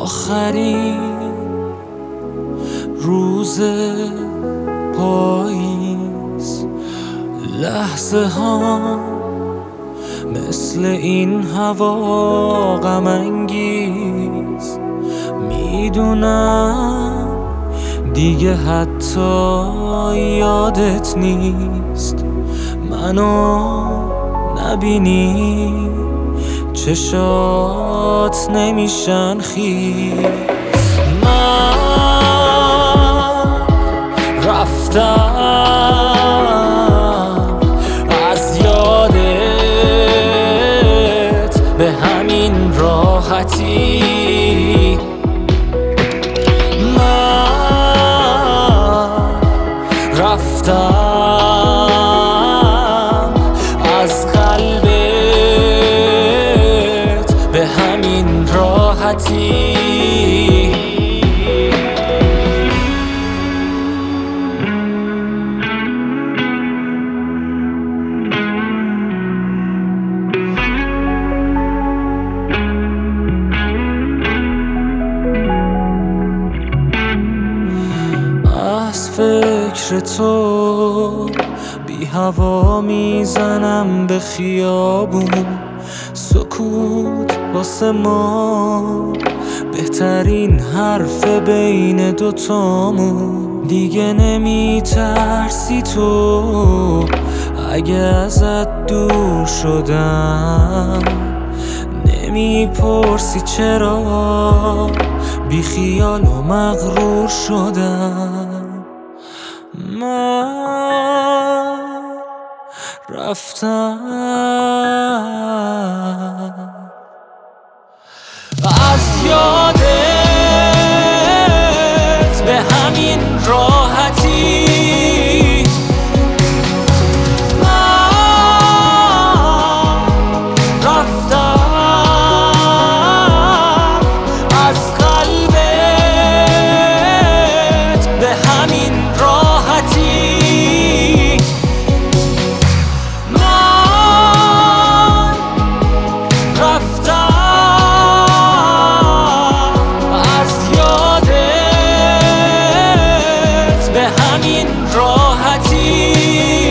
آخرین روز پاییز، لحظه ها مثل این هوا غم انگیز. میدونم دیگه حتی یادت نیست، منو نبینی چشات نمیشن خیز. من رفتم از یادت به همین راحتی. من رفتم از قلبت به همین راحتی. از فکر تو بی هوا میزنم به خیابون، سکوت واسه ما بهترین حرف بین دوتامون. دیگه نمیترسی تو اگه ازت دور شدم، نمیپرسی چرا بی خیال و مغرور شدم. من رفتم از یادت به همین راحتی. من رفتم از قلبت به همین راحتی. من رفتم از یادت به همین راحتی.